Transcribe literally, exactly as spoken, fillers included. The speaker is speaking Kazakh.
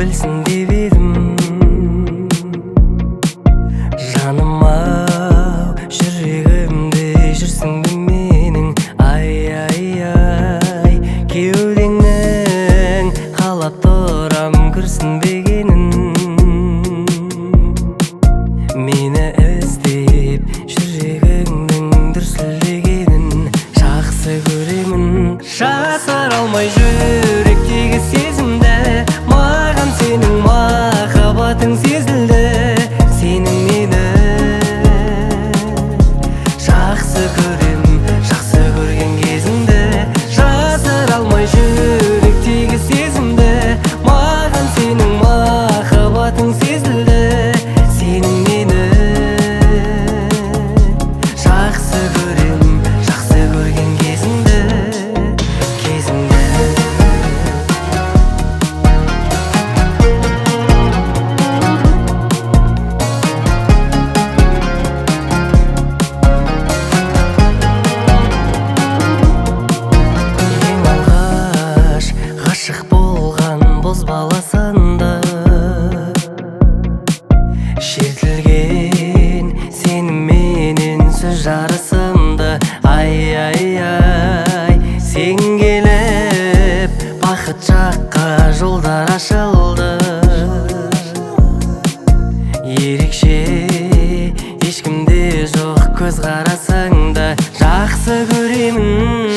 білсін деп едім. Жаным ау, жүрегімде жүрсің бе менің, ай ай ай. Кеудеңнің қалап тұрам күрсінбегенін, мені іздеп жүрегіңнің дүрсілдегенін жақсы көремін. Жасыра алмай жүректегі сезімді, маған сенің махаббатың сезілді. Сенің мені жақсы көрем, жақсы көрген кезіңді. Жасыра алмай жүректегі сезімді, маған сенің махаббатың сезілді. Сенің мені жақсы көрем, жақсы көрген кезіңді, кезіңді. Ең алғаш ғашық болған бозбала санды, шертілген сеніменен сөз жарысымды. Ай ай ай, сен келіп бақыт жаққа жолдар ашылды. Ерекше ешкімде жоқ көз қарасаңда жақсы көремін.